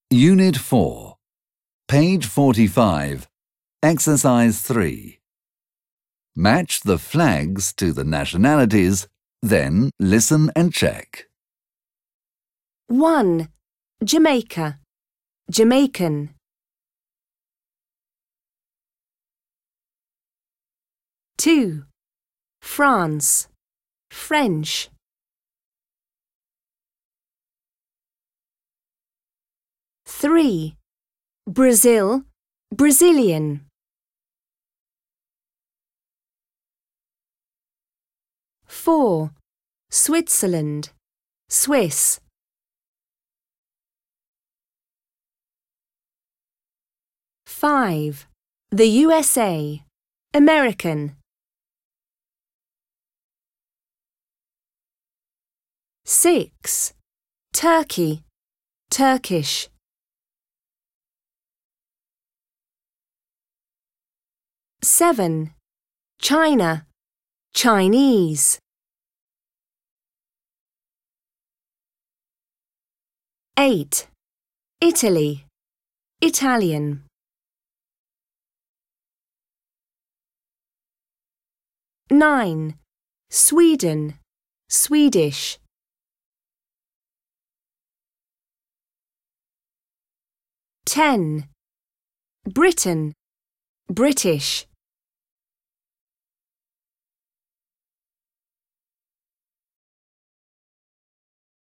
Unit 4, page 45, exercise 3. Match the flags to the nationalities, then listen and check. 1. Jamaica, Jamaican. 2. France, French. 3. Brazil, Brazilian. 4. Switzerland, Swiss. 5. The USA, American. 6. Turkey, Turkish. 7. China, Chinese. 8. Italy, Italian. 9. Sweden, Swedish. 10. Britain, British.